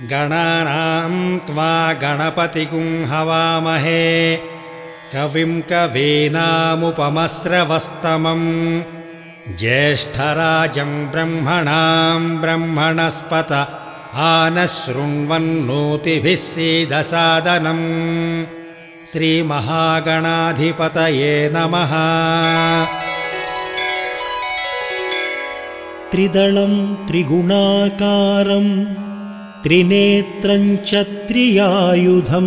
गणानां त्वा गणपतिगुं हवामहे कविं कवीनामुपमस्रवस्तमम् ज्येष्ठराजं ब्रह्मणां ब्रह्मणस्पत आनशृण्वन्नोतिभिः सीदसादनम् श्रीमहागणाधिपतये नमः। त्रिदलं त्रिगुणाकारं त्रिनेत्रं च त्रियायुधं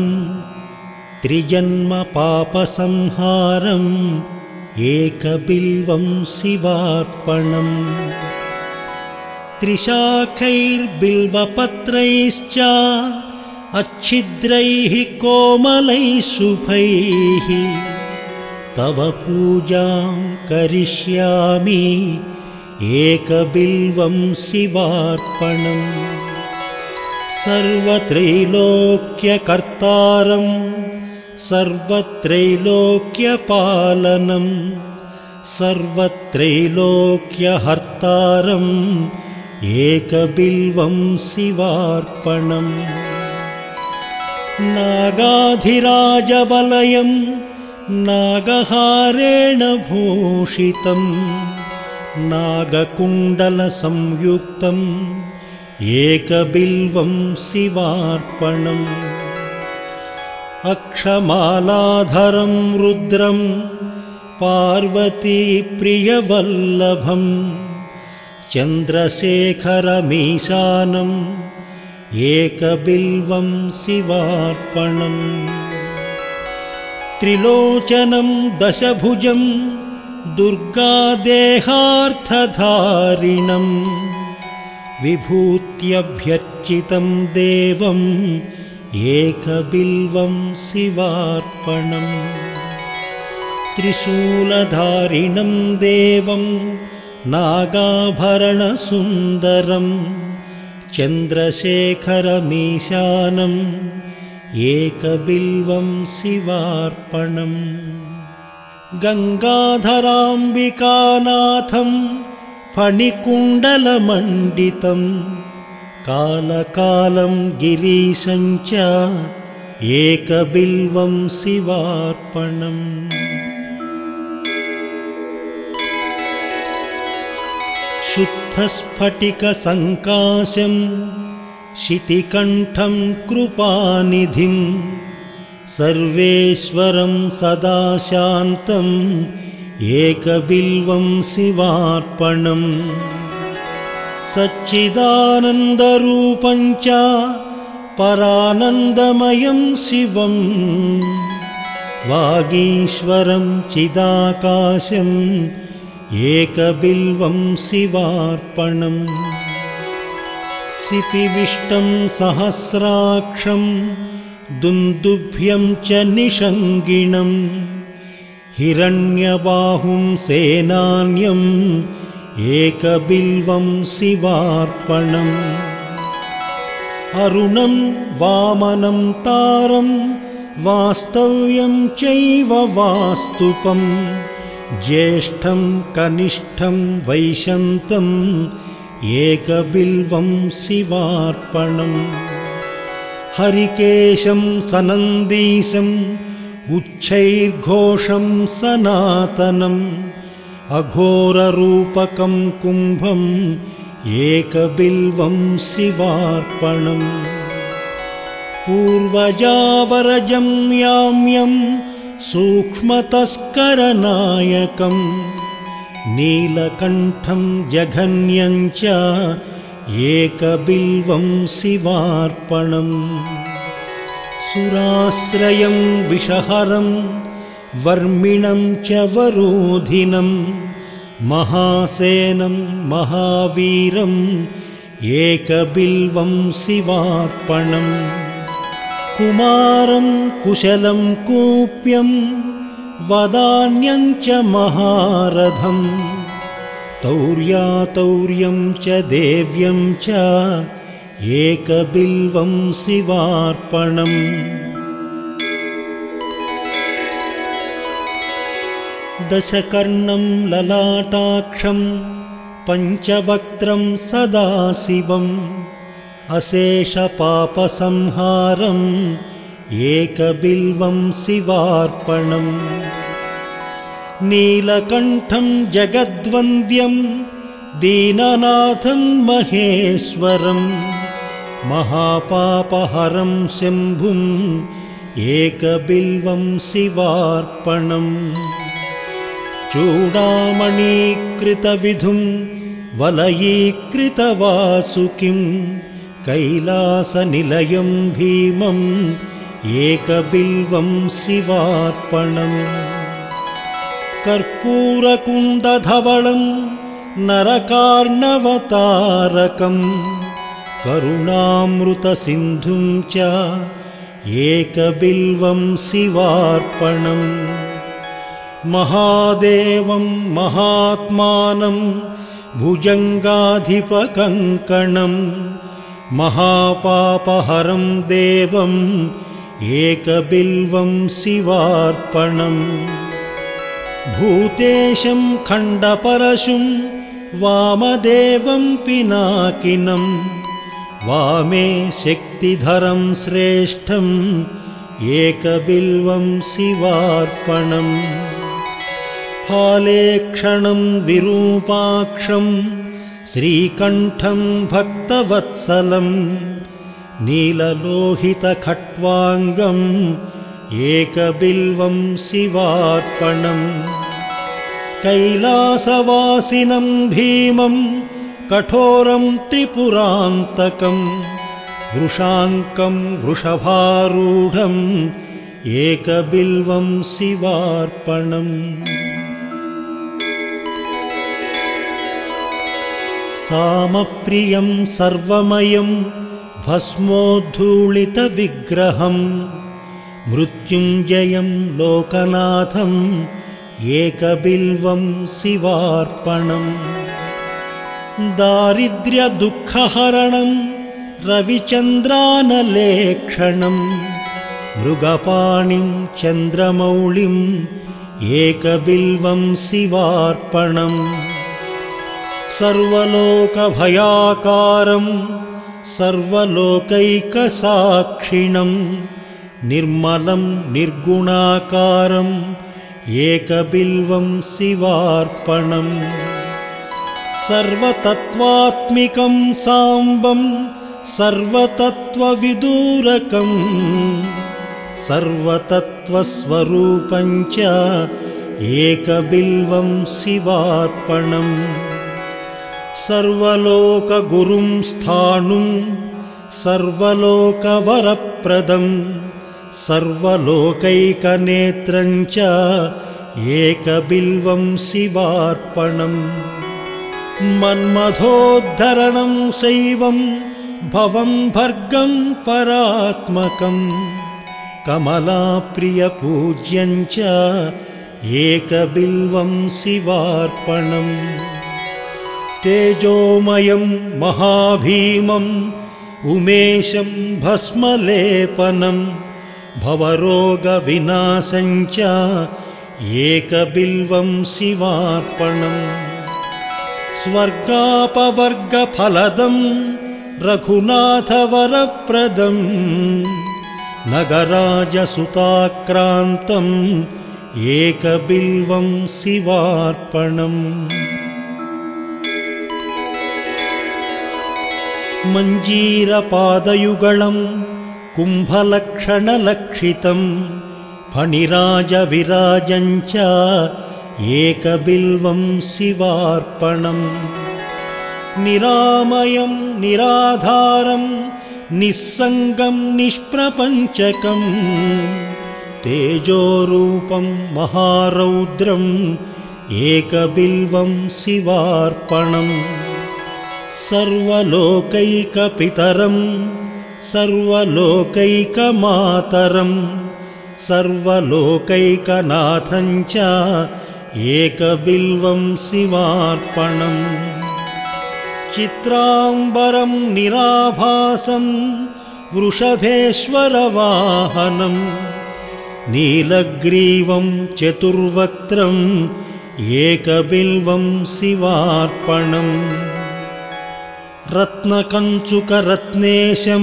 त्रिजन्मपापसंहारम् एकबिल्वं शिवार्पणम् त्रिशाखैर्बिल्वपत्रैश्च अच्छिद्रैः कोमलैः शुभैः तव पूजां करिष्यामि एकबिल्वं शिवार्पणम् सर्वत्रैलोक्यकर्तारं सर्वत्रैलोक्यपालनं सर्वत्रैलोक्यहर्तारम् एकबिल्वं शिवार्पणम् नागाधिराजवलयं नागहारेण भूषितं नागकुण्डलसंयुक्तम् एकबिल्वं शिवार्पणम् अक्षमालाधरं रुद्रं पार्वतीप्रियवल्लभम् चन्द्रशेखरमीशानम् एकबिल्वं शिवार्पणम् त्रिलोचनं दशभुजं दुर्गादेहार्थधारिणम् विभूत्यभ्यर्चितं देवम् एकबिल्वं शिवार्पणम् त्रिशूलधारिणं देवं नागाभरणसुन्दरं चन्द्रशेखरमीशानम् एकबिल्वं शिवार्पणम् गङ्गाधराम्बिकानाथं फणिकुण्डलमण्डितं कालकालं गिरीशं च एकबिल्वं शिवार्पणम् शुद्धस्फटिकसङ्काशं शितिकण्ठं कृपानिधिं सर्वेश्वरं सदा शान्तम् एकबिल्वं शिवार्पणम् सच्चिदानन्दरूपं च परानन्दमयं शिवं वागीश्वरं चिदाकाशम् एकबिल्वं शिवार्पणम् सिपिविष्टं सहस्राक्षं दुन्दुभ्यं च निषङ्गिणं हिरण्यबाहुं सेनान्यम् एकबिल्वं शिवार्पणम् अरुणं वामनं तारं वास्तव्यं चैव वास्तुपं ज्येष्ठं कनिष्ठं वैशन्तं एकबिल्वं शिवार्पणम् हरिकेशं सनन्दीशम् उच्चैर्घोषं सनातनम् अघोररूपकं कुम्भम् एकबिल्वं शिवार्पणम् पूर्वजावरजं याम्यं सूक्ष्मतस्करनायकं नीलकण्ठं जघन्यं च एकबिल्वं शिवार्पणम् सुराश्रयं विषहरं वर्मिणं च वरोधिनं महासेनं महावीरम् एकबिल्वं शिवार्पणम् कुमारं कुशलं कूप्यं वदान्यं च महारथं तौर्यातौर्यं च देव्यं च एकबिल्वं शिवार्पणम् दशकर्णं ललाटाक्षं पञ्चवक्त्रं सदाशिवं अशेषपापसंहारम् एकबिल्वं शिवार्पणम्। नीलकण्ठं जगद्वन्द्यं दीननाथं महेश्वरं महापापहरं शम्भुं एकबिल्वं शिवार्पणम्। चूडामणीकृतविधुं वलयीकृतवासुकिं कैलासनिलयं भीमम् एकबिल्वं शिवार्पणम्। कर्पूरकुन्दधवलं नरकार्णवतारकं करुणामृतसिन्धुं च एकबिल्वं शिवार्पणम्। महादेवं महात्मानं भुजङ्गाधिपकङ्कणं महापापहरं देवम् एकबिल्वं शिवार्पणम्। भूतेशं खण्डपरशुं वामदेवं पिनाकिनं वामे शक्तिधरं श्रेष्ठम् एकबिल्वं शिवार्पणम्। फालेक्षणं विरूपाक्षं श्रीकण्ठं भक्तवत्सलं नीललोहितखट्वाङ्गम् एकबिल्वं शिवार्पणम्। कैलासवासिनं भीमं कठोरं त्रिपुरान्तकं वृषाङ्कं वृषभारूढम् एकबिल्वं शिवार्पणम्। सामप्रियं सर्वमयं भस्मोद्धूलितविग्रहं मृत्युञ्जयं लोकनाथम् एकबिल्वं शिवार्पणम्। दारिद्र्यदुःखहरणं रविचन्द्रानलेक्षणं मृगपाणिं चन्द्रमौळिम् एकबिल्वं शिवार्पणम्। सर्वलोकभयाकारं सर्वलोकैकसाक्षिणं निर्मलं निर्गुणाकारम् एकबिल्वं शिवार्पणम्। सर्वतत्त्वात्मिकं साम्बं सर्वतत्त्वविदूरकं सर्वतत्त्वस्वरूपं च एकबिल्वं शिवार्पणम्। सर्वलोकगुरुं स्थाणुं सर्वलोकवरप्रदं सर्वलोकैकनेत्रं च एकबिल्वं शिवार्पणम्। मन्मथोद्धरणं शैवं भवं भर्गं परात्मकं कमलाप्रियपूज्यं च एकबिल्वं शिवार्पणम्। तेजोमयं महाभीमम् उमेशं भस्मलेपनं भवरोगविनाशं च एकबिल्वं शिवार्पणम्। स्वर्गापवर्गफलदं रघुनाथवरप्रदं नगराजसुताक्रान्तम् एकबिल्वं शिवार्पणम्। मञ्जीरपादयुगलं कुम्भलक्षणलक्षितं फणिराजविराजं च एकबिल्वं शिवार्पणम्। निरामयं निराधारं निस्सङ्गं निष्प्रपञ्चकं तेजोरूपं महारौद्रम् एकबिल्वं शिवार्पणम्। सर्वलोकैकपितरं सर्वलोकैकमातरं सर्वलोकैकनाथं च एकबिल्वं शिवार्पणम्। चित्राम्बरं निराभासं वृषभेश्वरवाहनं नीलग्रीवं चतुर्वक्त्रम् एकबिल्वं शिवार्पणम्। रत्नकञ्चुकरत्नेशं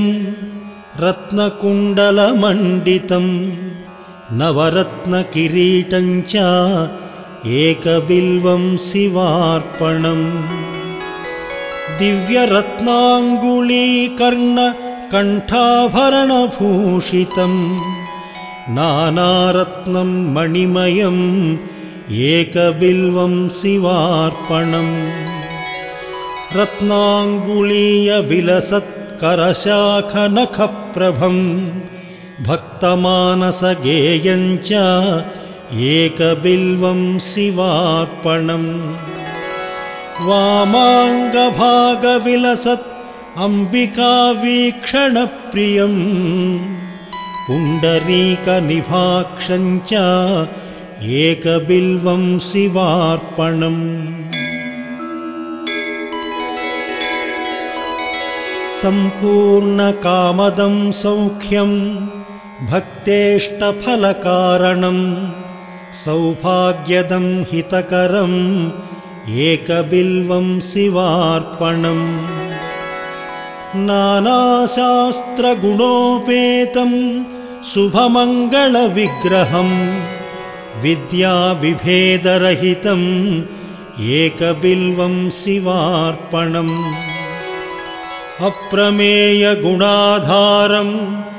रत्नकुण्डलमण्डितं नवरत्नकिरीटं च एकबिल्वं शिवार्पणम् दिव्यरत्नाङ्गुलीकर्णकण्ठाभरणभूषितं नानारत्नं मणिमयम् एकबिल्वं शिवार्पणम् रत्नाङ्गुलीयविलसत्करशाखनखप्रभं भक्तमानसगेयं च एकबिल्वं शिवार्पणम् वामाङ्गभागविलसत् अम्बिकावीक्षणप्रियं पुण्डरीकनिभाक्षं च एकबिल्वं शिवार्पणम् सम्पूर्णकामदं सौख्यं भक्तेष्टफलकारणं सौभाग्यदं हितकरम् एकबिल्वं शिवार्पणम् नानाशास्त्रगुणोपेतं शुभमङ्गलविग्रहं विद्याविभेदरहितम् एकबिल्वं शिवार्पणम् अप्रमेयगुणाधारं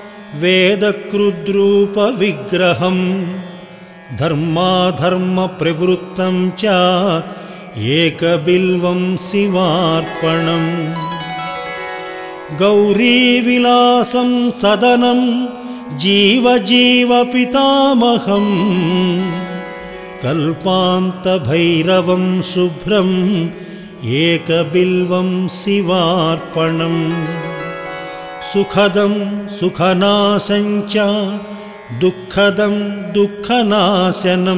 वेदकृद्रूपविग्रहं धर्माधर्मप्रवृत्तं च एकबिल्वं शिवार्पणम् गौरीविलासं सदनं जीवजीवपितामहं कल्पान्तभैरवं शुभ्रम् एकबिल्वं शिवार्पणम् सुखदं सुखनाशं च दुःखदं दुःखनाशनं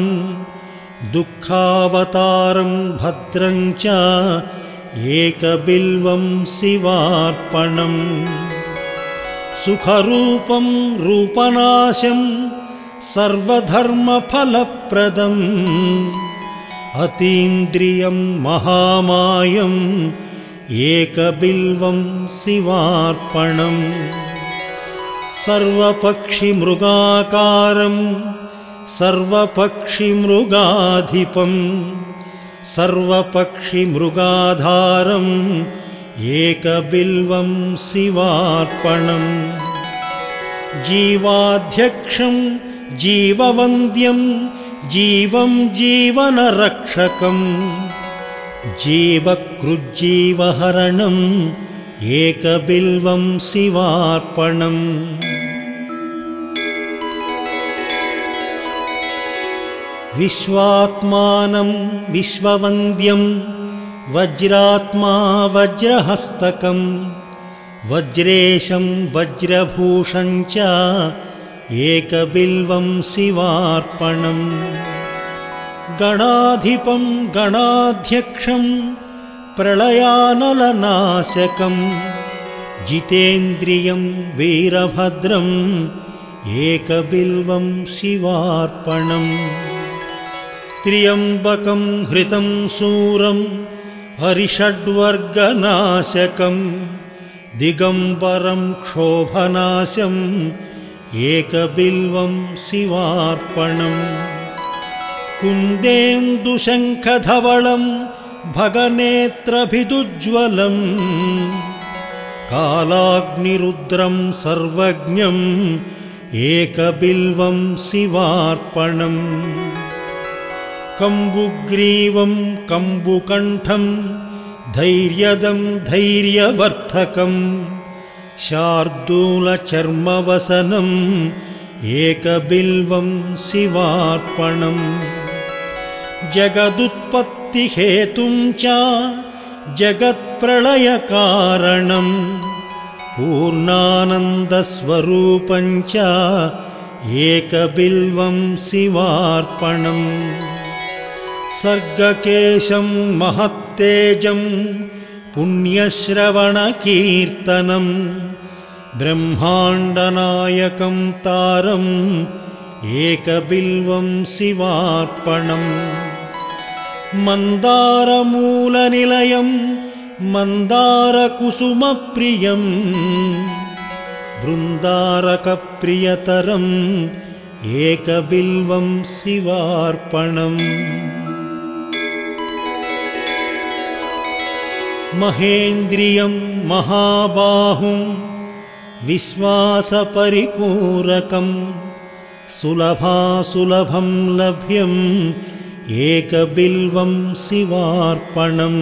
दुःखावतारं भद्रं च एकबिल्वं शिवार्पणम् सुखरूपं रूपनाशं सर्वधर्मफलप्रदम् अतीन्द्रियं महामायम् एकबिल्वं शिवार्पणम् सर्वपक्षिमृगाकारं सर्वपक्षिमृगाधिपं सर्वपक्षिमृगाधारम् एकबिल्वं शिवार्पणम् जीवाध्यक्षं जीववन्द्यं जीवं जीवनरक्षकं जीवकृज्जीवहरणम् एकबिल्वं शिवार्पणम् विश्वात्मानं विश्ववन्द्यं वज्रात्मा वज्रहस्तकं वज्रेशं वज्रभूषं च एकबिल्वं शिवार्पणम् गणाधिपं गणाध्यक्षं प्रलयानलनाशकं जितेन्द्रियं वीरभद्रम् एकबिल्वं शिवार्पणम् त्र्यम्बकं हृतं शूरं हरिषड्वर्गनाशकं दिगम्बरं क्षोभनाशम् एकबिल्वं शिवार्पणम् कुन्देन्दुशङ्खधवलं भगनेत्रभिदुज्ज्वलं कालाग्निरुद्रं सर्वज्ञम् एकबिल्वं शिवार्पणम् कम्बुग्रीवं कम्बुकण्ठं धैर्यदं धैर्यवर्धकं शार्दूलचर्मवसनम् एकबिल्वं शिवार्पणम् जगदुत्पत्तिहेतुं च जगत्प्रलयकारणं पूर्णानन्दस्वरूपं च एकबिल्वं शिवार्पणम् सर्गकेशं महत्तेजं पुण्यश्रवणकीर्तनं ब्रह्माण्डनायकं तारम् एकबिल्वं शिवार्पणम् मन्दारमूलनिलयं मन्दारकुसुमप्रियम् बृन्दारकप्रियतरम् एकबिल्वं शिवार्पणम्। महेन्द्रियं महाबाहुं विश्वासपरिपूरकं सुलभासुलभं लभ्यम् एकबिल्वं शिवार्पणम्।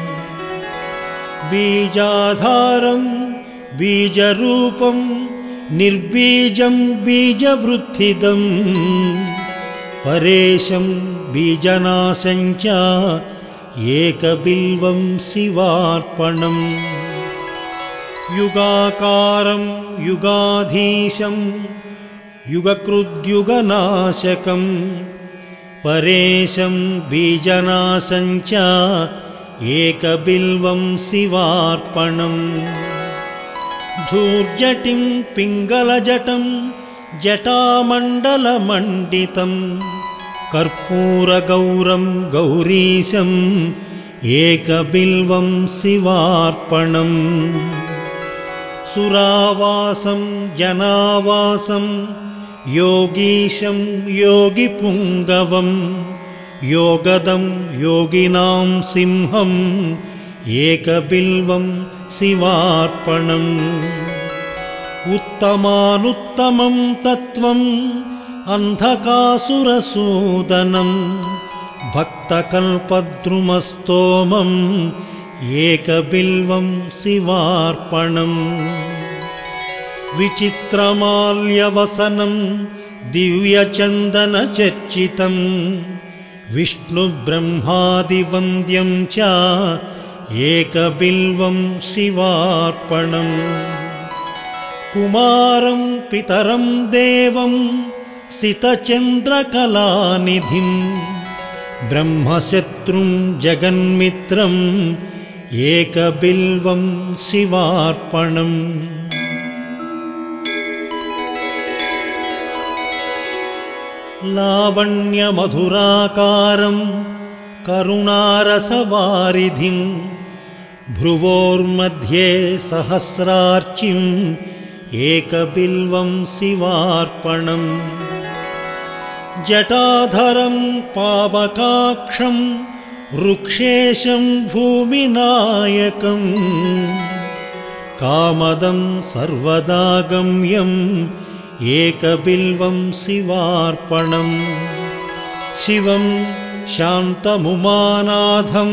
बीजाधारं बीजरूपं निर्बीजं बीजवृद्धिदं परेशं बीजनाशं च एकबिल्वं शिवार्पणम्। युगाकारं युगाधीशं युगकृद्युगनाशकं परेशं बीजनाशं च एकबिल्वं शिवार्पणम्। धूर्जटिं पिङ्गलजटं जटामण्डलमण्डितं कर्पूरगौरं गौरीशम् एकबिल्वं शिवार्पणम्। सुरावासं जनावासं योगीशं योगिपुङ्गवं योगदं योगिनां सिंहम् एकबिल्वं शिवार्पणम्। उत्तमानुत्तमं तत्त्वम् अन्धकासुरसूदनं भक्तकल्पद्रुमस्तोमम् एकबिल्वं शिवार्पणम्। विचित्रमाल्यवसनं दिव्यचन्दनचर्चितं विष्णुब्रह्मादिवन्द्यं च एकबिल्वं शिवार्पणम्। कुमारं पितरं देवं सितचन्द्रकलानिधिं ब्रह्मशत्रुं जगन्मित्रम् एकबिल्वं शिवार्पणम्। लावण्यमधुराकारं करुणारसवारिधिं भ्रुवोर्मध्ये सहस्रार्चिम् एकबिल्वं शिवार्पणम्। जटाधरं पावकाक्षं वृक्षेशं भूमिनायकं कामदं सर्वदा गम्यम् एकबिल्वं शिवार्पणम्। शिवं शान्तमुमानाथं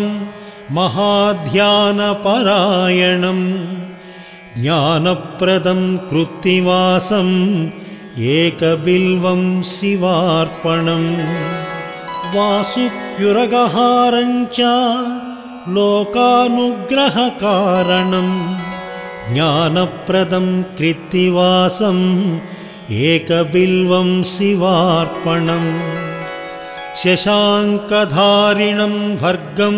महाध्यानपरायणं ज्ञानप्रदं कृत्तिवासम् एकबिल्वं शिवार्पणम्। वासुक्युरगहारं च लोकानुग्रहकारणं ज्ञानप्रदं कृत्तिवासम् एकबिल्वं शिवार्पणम्। शशाङ्कधारिणं भर्गं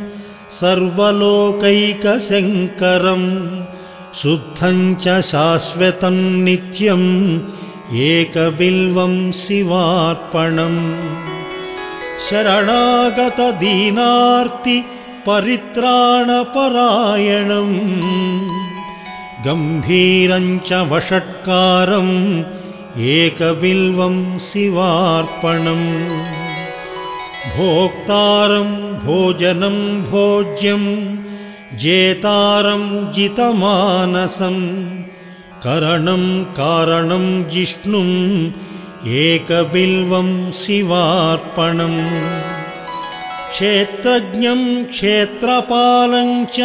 सर्वलोकैकशङ्करं शुद्धं च शाश्वतं नित्यम् एकबिल्वं शिवार्पणम्। शरणागतदीनार्ति परित्राणपरायणं गम्भीरं च वषट्कारम् एकबिल्वं शिवार्पणम्। भोक्तारं भोजनं भोज्यं जेतारं जितमानसं करणं कारणं जिष्णुम् एकबिल्वं शिवार्पणम्। क्षेत्रज्ञं क्षेत्रपालं च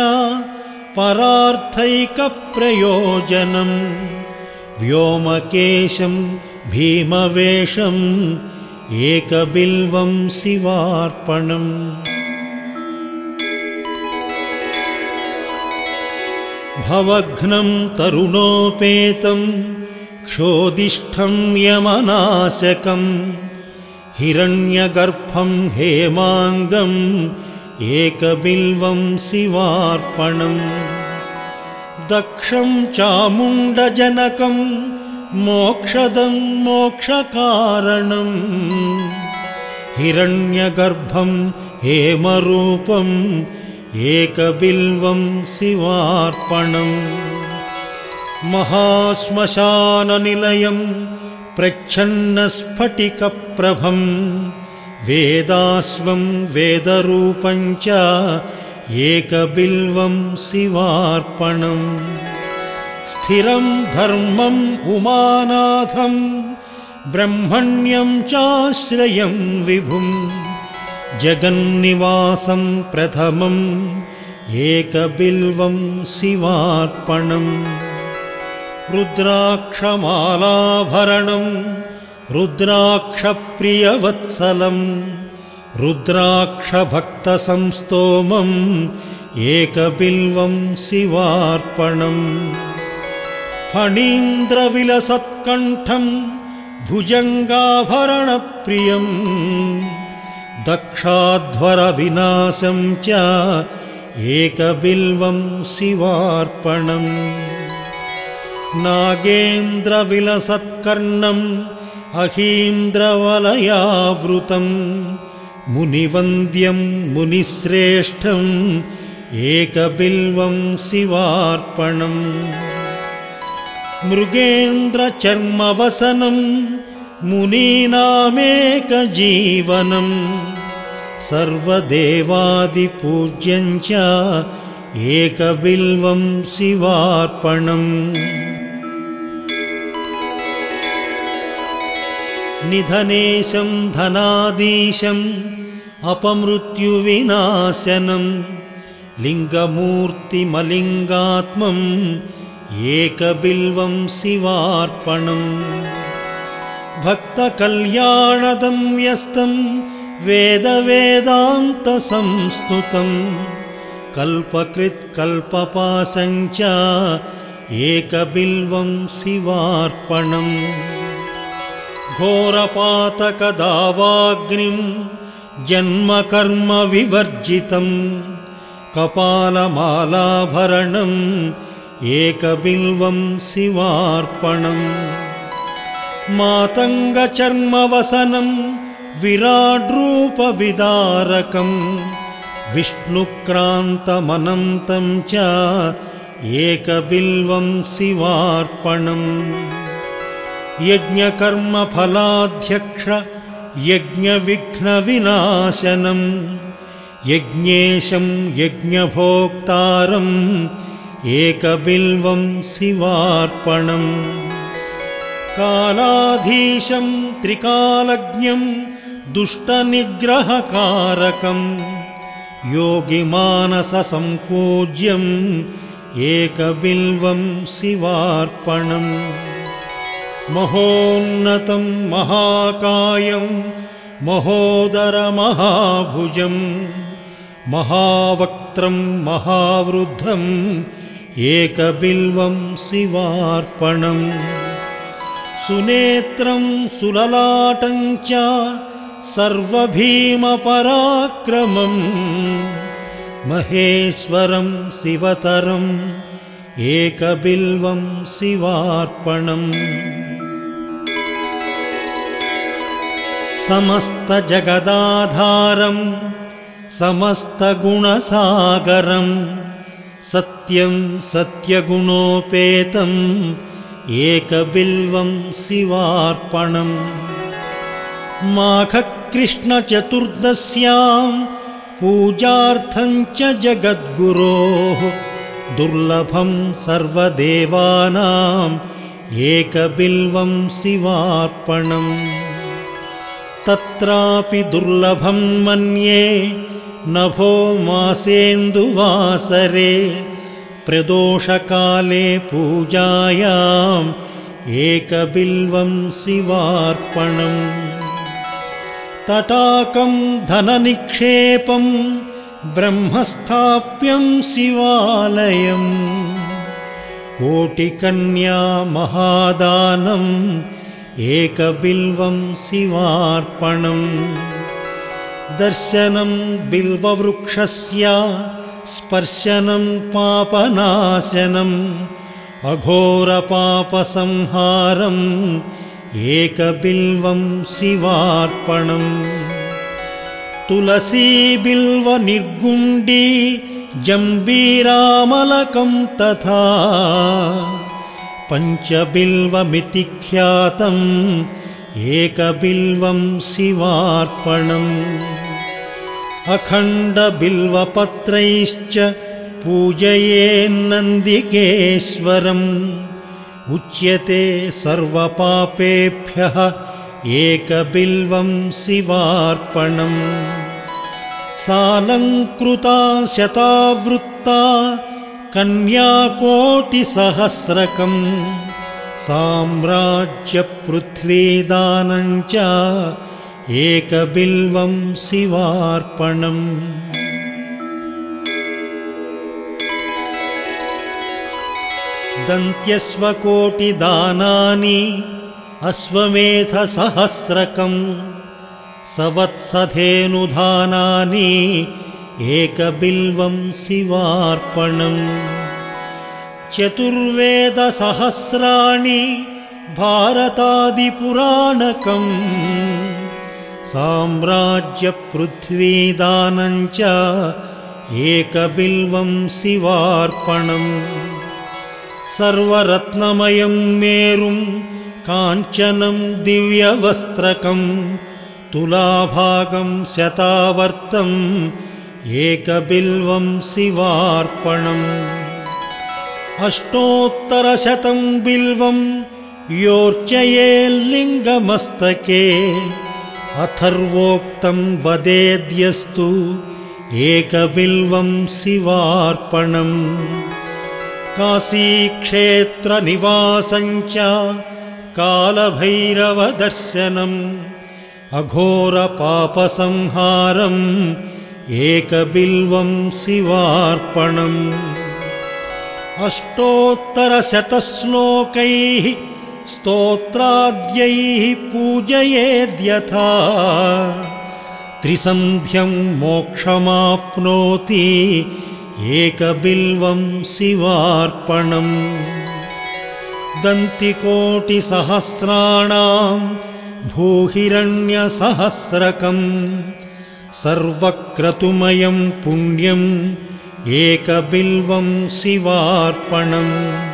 परार्थैकप्रयोजनं व्योमकेशं भीमवेषम् एकबिल्वं शिवार्पणम्। भवघ्नं तरुणोपेतं क्षोदिष्ठं यमनाशकं हिरण्यगर्भं हेमाङ्गम् एकबिल्वं शिवार्पणम्। दक्षं चामुण्डजनकं मोक्षदं मोक्षकारणं हिरण्यगर्भं हेमरूपम् एकबिल्वं शिवार्पणम् महाश्मशाननिलयं प्रच्छन्नस्फटिकप्रभं वेदास्वं वेदरूपं च एकबिल्वं शिवार्पणम् स्थिरं धर्मम् उमानाथं ब्रह्मण्यं चाश्रयं विभुं जगन्निवासं प्रथमम् एकबिल्वं शिवार्पणम् रुद्राक्षमालाभरणं रुद्राक्षप्रियवत्सलं रुद्राक्षभक्तसंस्तोमम् एकबिल्वं शिवार्पणम् फणीन्द्रविलसत्कण्ठं भुजङ्गाभरणप्रियं दक्षाध्वरविनाशं च एकबिल्वं शिवार्पणम् नागेन्द्रविलसत्कर्णम् अहीन्द्रवलयावृतं मुनिवन्द्यं मुनिश्रेष्ठम् एकबिल्वं शिवार्पणम् मृगेन्द्रचर्मवसनं मुनीनामेकजीवनं सर्वदेवादिपूज्यं च एकबिल्वं शिवार्पणम् निधनेशं धनाधीशम् अपमृत्युविनाशनं लिङ्गमूर्तिमलिङ्गात्मम् एकबिल्वं शिवार्पणम् भक्तकल्याणदं व्यस्तं वेदवेदान्तसंस्तुतं कल्पकृत्कल्पपाशं च एकबिल्वं शिवार्पणम् घोरपातकदावाग्निं जन्मकर्मविवर्जितं कपालमालाभरणम् एकबिल्वं शिवार्पणम् मातङ्गचर्मवसनं विराड्रूपविदारकं विष्णुक्रान्तमनन्तं च एकबिल्वं शिवार्पणम् यज्ञकर्मफलाध्यक्ष यज्ञविघ्नविनाशनं यज्ञेशं यज्ञभोक्तारम् एकबिल्वं शिवार्पणम् कालाधीशं त्रिकालज्ञं दुष्टनिग्रहकारकं योगिमानससम्पूज्यम् एकबिल्वं शिवार्पणम् महोन्नतं महाकायं महोदरमहाभुजं महावक्त्रं महावृद्धम् एकबिल्वं शिवार्पणम् सुनेत्रं सुललाटं च सर्वभीमपराक्रमं महेश्वरं शिवतरम् एकबिल्वं शिवार्पणम् समस्तजगदाधारं समस्तगुणसागरं सत्यं सत्यगुणोपेतम् एकबिल्वं शिवार्पणम् माघकृष्णचतुर्दश्यां पूजार्थं च जगद्गुरोः दुर्लभं सर्वदेवानाम् एकबिल्वं शिवार्पणम् तत्रापि दुर्लभं मन्ये नभो मासेन्दुवासरे प्रदोषकाले पूजायाम् एकबिल्वं शिवार्पणम् तटाकं धननिक्षेपं ब्रह्मस्थाप्यं शिवालयम् कोटिकन्या महादानम् एकबिल्वं शिवार्पणम् दर्शनं बिल्ववृक्षस्य स्पर्शनं पापनाशनम् अघोरपापसंहारम् एकबिल्वं शिवार्पणम् तुलसीबिल्वनिर्गुण्डी जम्बीरामलकं तथा पञ्चबिल्वमिति ख्यातम् एकबिल्वं शिवार्पणम् अखण्डबिल्वपत्रैश्च पूजयेन्नन्दिकेश्वरम् उच्यते सर्वपापेभ्यः एकबिल्वं शिवार्पणम् सालङ्कृता शतावृत्ता कन्याकोटिसहस्रकम् साम्राज्यपृथ्वीदानं च एकबिल्वं शिवार्पणम् दन्त्यस्वकोटिदानानि अश्वमेधसहस्रकम् सवत्सधेनुधानानि एकबिल्वं शिवार्पणम् चतुर्वेदसहस्राणि भारतादिपुराणकम् साम्राज्यपृथ्वीदानं च एकबिल्वं शिवार्पणम् सर्वरत्नमयं मेरुं काञ्चनं दिव्यवस्त्रकं तुलाभागं शतावर्तम् एकबिल्वं शिवार्पणम् अष्टोत्तरशतं बिल्वं योर्चयेल्लिङ्गमस्तके अथर्वोक्तं वदेद्यस्तु एकबिल्वं शिवार्पणम् काशीक्षेत्रनिवासं च कालभैरवदर्शनम् अघोरपापसंहारम् एकबिल्वं शिवार्पणम् अष्टोत्तरशतश्लोकैः स्तोत्राद्यैः पूजयेद्यथा त्रिसन्ध्यं मोक्षमाप्नोति एकबिल्वं शिवार्पणम् दन्तिकोटिसहस्राणां भूहिरण्यसहस्रकम् सर्वक्रतुमयं पुण्यम् एकबिल्वं शिवार्पणम्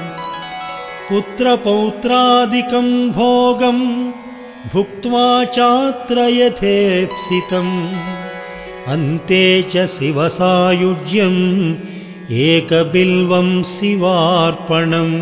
पुत्रपौत्रादिकं भोगं भुक्त्वा चात्र यथेप्सितम् अन्ते च शिवसायुज्यम् एकबिल्वं शिवार्पणम्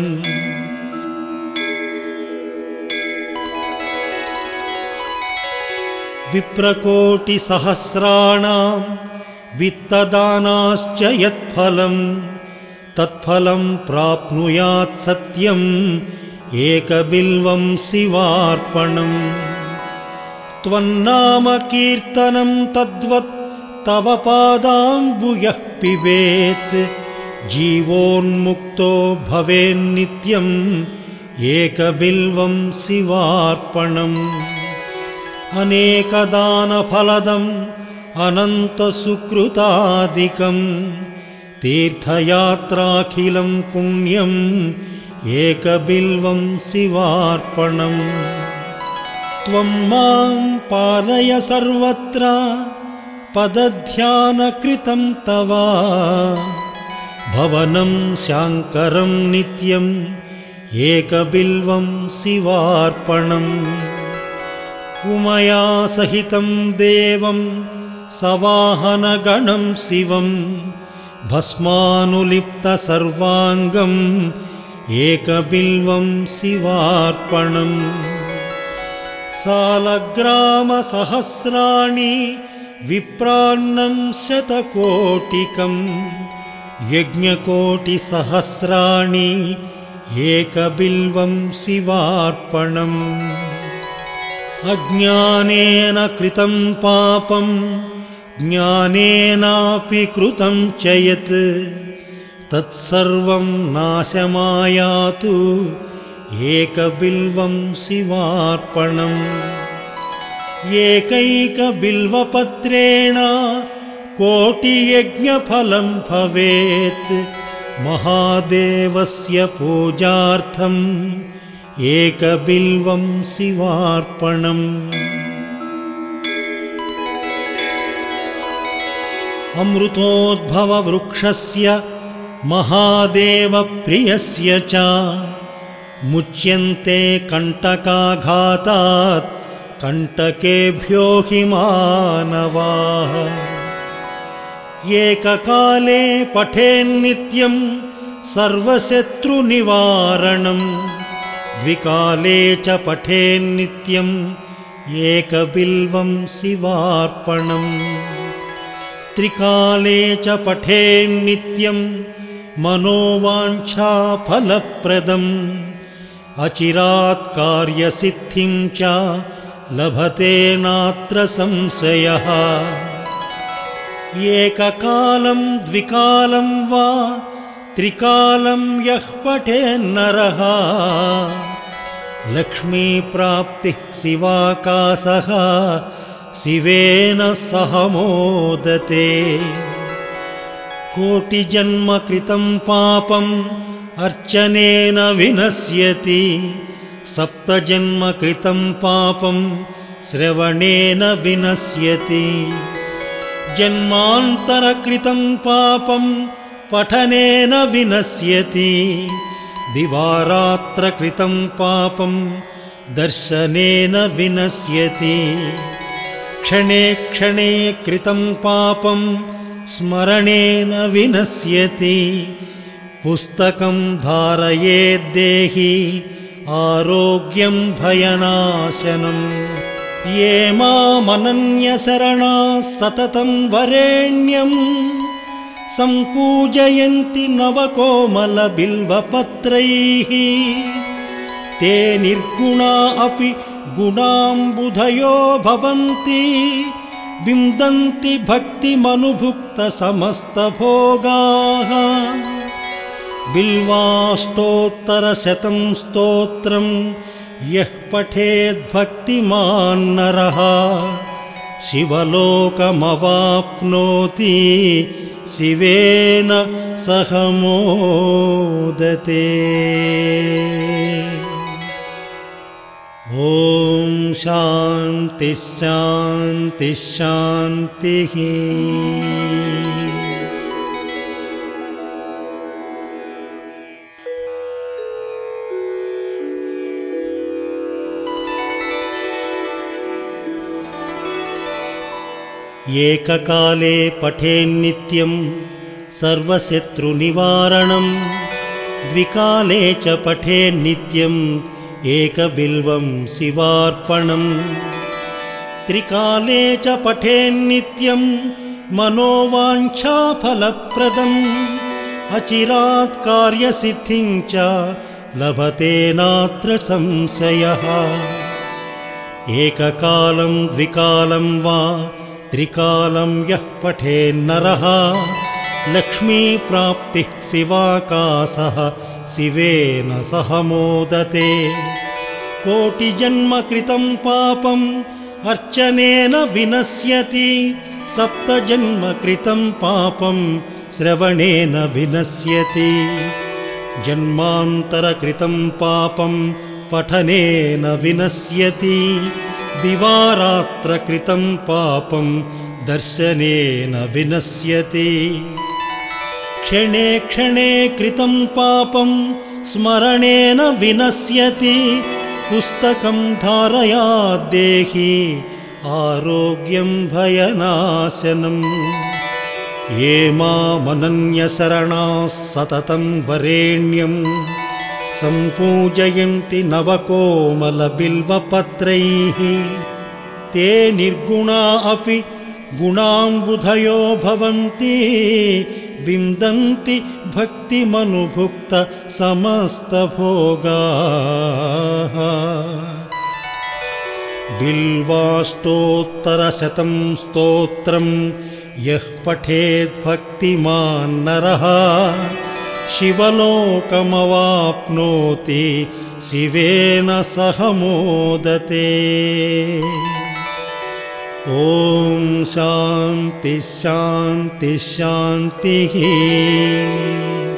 विप्रकोटिसहस्राणां वित्तदानाश्च यत्फलम् तत्फलं प्राप्नुयात् सत्यम् एकबिल्वं शिवार्पणम् त्वन्नामकीर्तनं तद्वत् तव पादाम्बुजः पिबेत् जीवोन्मुक्तो भवेन्नित्यम् एकबिल्वं शिवार्पणम् अनेकदानफलदम् अनन्तसुकृतादिकम् तीर्थयात्राखिलं पुण्यम् एकबिल्वं शिवार्पणम् त्वं मां पालय सर्वत्र पदध्यानकृतं तव भवनं शाङ्करं नित्यम् एकबिल्वं शिवार्पणम् उमया सहितं देवं सवाहनगणं शिवं भस्मानुलिप्तसर्वाङ्गम् एकबिल्वं शिवार्पणम् सालग्रामसहस्राणि विप्रान्नं शतकोटिकम् यज्ञकोटिसहस्राणि एकबिल्वं शिवार्पणम् अज्ञानेन कृतं पापं ज्ञानेनापि कृतं च यत् तत्सर्वं नाशमायातु एकबिल्वं शिवार्पणम् एकैकबिल्वपत्रेण कोटियज्ञफलं भवेत् महादेवस्य पूजार्थम् एकबिल्वं शिवार्पणम् अमृतोद्भववृक्षस्य महादेवप्रियस्य च मुच्यन्ते कण्टकाघातात् कण्टकेभ्यो हि मानवाः। एककाले पठेन्नित्यं सर्वशत्रुनिवारणं द्विकाले च पठेन्नित्यं एकबिल्वं शिवार्पणम् त्रिकाले च पठेन्नित्यं मनोवाञ्छाफलप्रदम् अचिरात् कार्यसिद्धिं च लभते नात्र संशयः। एककालं द्विकालं वा त्रिकालं यः पठेन्नरः लक्ष्मीप्राप्तिः शिवाकाशः शिवेन सह मोदते। कोटिजन्म कृतं पापम् अर्चनेन विनश्यति सप्तजन्म कृतं पापं श्रवणेन विनश्यति। जन्मान्तरकृतं पापं पठनेन विनश्यति दिवारात्रकृतं पापं दर्शनेन विनश्यति। क्षणे क्षणे कृतं पापं स्मरणेन विनश्यति। पुस्तकं धारयेद्देहि आरोग्यं भयनाशनम्। ये मामनन्यशरणाः सततं वरेण्यं सम्पूजयन्ति नवकोमलबिल्वपत्रैः ते निर्गुणा अपि गुणाम्बुधयो भवन्ति विन्दन्ति भक्तिमनुभुक्तसमस्तभोगाः। बिल्वाष्टोत्तरशतं स्तोत्रं यः पठेद्भक्तिमान् नरः शिवलोकमवाप्नोति शिवेन सह मोदते। ॐ शान्ति शान्ति शान्तिः। एककाले पठेन्नित्यं सर्वशत्रुनिवारणं द्विकाले च पठेन्नित्यं एकबिल्वं शिवार्पणम् त्रिकाले च पठेन्नित्यं मनोवाञ्छाफलप्रदम् अचिरात् कार्यसिद्धिं च लभते नात्र संशयः। एककालं द्विकालं वा त्रिकालं यः पठेन्नरः लक्ष्मीप्राप्तिः शिवाकाशः शिवेन सह मोदते। कोटिजन्म कृतं पापम् अर्चनेन विनश्यति सप्तजन्म कृतं पापं श्रवणेन विनश्यति। जन्मान्तरकृतं पापं पठनेन विनश्यति दिवारात्रकृतं पापं दर्शनेन विनश्यति। क्षणे क्षणे कृतं पापं स्मरणेन विनश्यति पुस्तकं धारयाद्देहि आरोग्यं भयनाशनम्। ये मामनन्यशरणाः सततं वरेण्यं सम्पूजयन्ति नवकोमलबिल्वपत्रैः ते निर्गुणा अपि गुणाम्बुधयो भवन्ति विन्दन्ति भक्तिमनुभुक्तसमस्तभोगाः। बिल्वाष्टोत्तरशतं स्तोत्रं यः पठेद्भक्तिमान् नरः शिवलोकमवाप्नोति शिवेन सह मोदते। ॐ शान्ति शान्ति शान्तिः।